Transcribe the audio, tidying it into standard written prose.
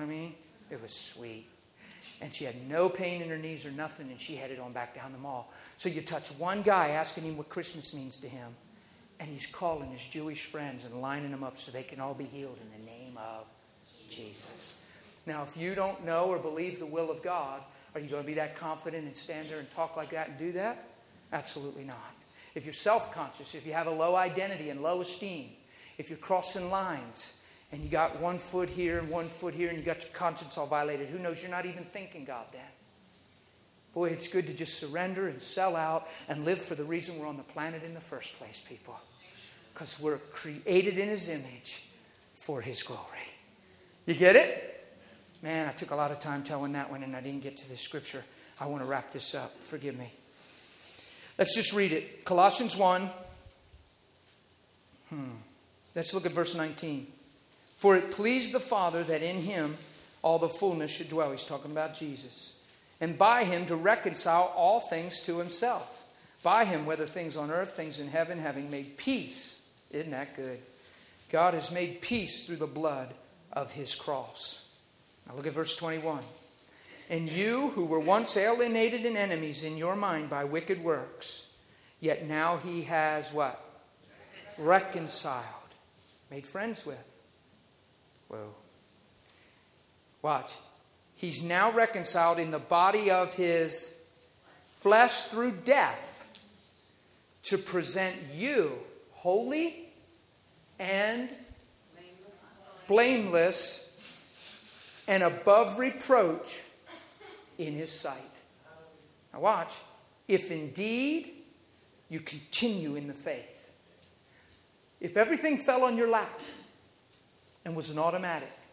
I mean? It was sweet. And she had no pain in her knees or nothing, and she headed on back down the mall. So you touch one guy asking him what Christmas means to him, and he's calling his Jewish friends and lining them up so they can all be healed in the name of Jesus. Now, if you don't know or believe the will of God, are you going to be that confident and stand there and talk like that and do that? Absolutely not. If you're self-conscious, if you have a low identity and low esteem, if you're crossing lines and you got 1 foot here and 1 foot here and you got your conscience all violated, who knows, you're not even thinking God then. Boy, it's good to just surrender and sell out and live for the reason we're on the planet in the first place, people. Because we're created in His image for His glory. You get it? Man, I took a lot of time telling that one and I didn't get to this scripture. I want to wrap this up. Forgive me. Let's just read it. Colossians 1. Let's look at verse 19. For it pleased the Father that in Him all the fullness should dwell. He's talking about Jesus. And by Him to reconcile all things to Himself. By Him, whether things on earth, things in heaven, having made peace. Isn't that good? God has made peace through the blood of His cross. Now look at verse 21. And you who were once alienated and enemies in your mind by wicked works, yet now He has what? Reconciled. Made friends with. Whoa. Watch. He's now reconciled in the body of His flesh through death to present you holy and blameless and above reproach in His sight. Now watch. If indeed you continue in the faith. If everything fell on your lap and was an automatic,